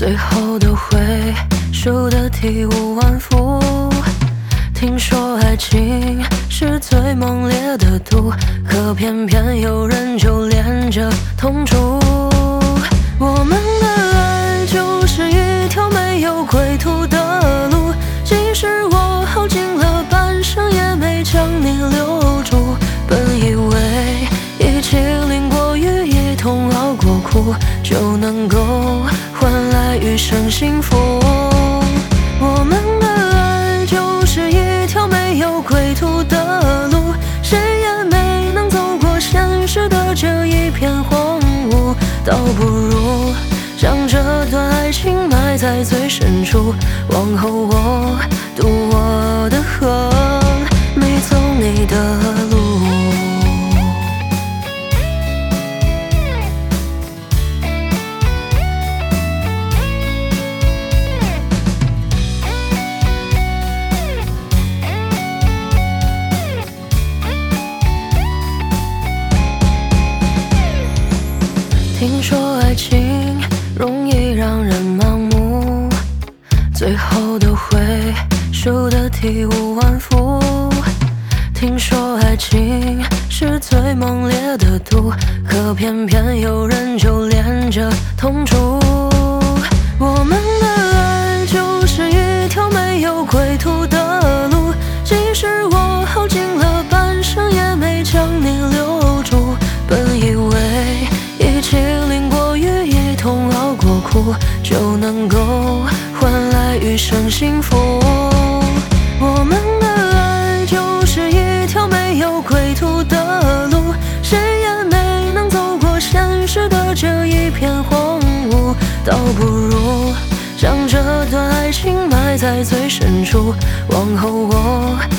最后都会输得体无完肤。听说爱情是最猛烈的毒，可偏偏有人就恋着痛楚。我们的爱就是一条没有归途的路，即使我耗尽了半生也没将你留住。本以为一起淋过雨，一同熬过苦，就能够换来余生幸福。我们的爱就是一条没有归途的路，谁也没能走过现实的这一片荒芜。倒不如将这段爱情埋在最深处，往后我渡我的河，没走你的路。听说爱情容易让人盲目，最后都会输得体无完肤。听说爱情是最猛烈的毒，可偏偏有人就恋着痛楚。我们的爱就是一条没有归途的路，即使我耗尽了半生也没将你留住。本以为一起淋过雨，一同熬过苦，就能够换来余生幸福。我们的爱就是一条没有归途的路，谁也没能走过现实的这一片荒芜。倒不如将这段爱情埋在最深处，往后我